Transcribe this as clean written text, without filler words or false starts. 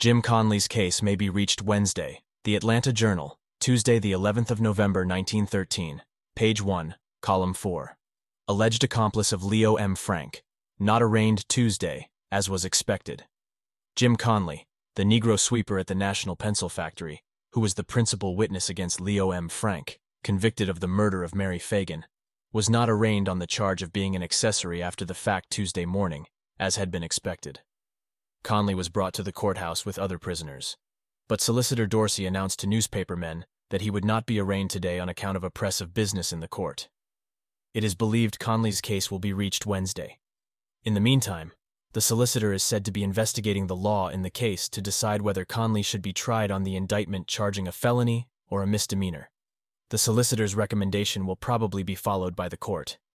Jim Conley's case may be reached Wednesday. The Atlanta Journal, Tuesday the 11th of November 1913, page 1, column 4. Alleged accomplice of Leo M. Frank, not arraigned Tuesday, as was expected. Jim Conley, the Negro sweeper at the National Pencil Factory, who was the principal witness against Leo M. Frank, convicted of the murder of Mary Fagan, was not arraigned on the charge of being an accessory after the fact Tuesday morning, as had been expected. Conley was brought to the courthouse with other prisoners, but Solicitor Dorsey announced to newspapermen that he would not be arraigned today on account of a press of business in the court. It is believed Conley's case will be reached Wednesday. In the meantime, the solicitor is said to be investigating the law in the case to decide whether Conley should be tried on the indictment charging a felony or a misdemeanor. The solicitor's recommendation will probably be followed by the court.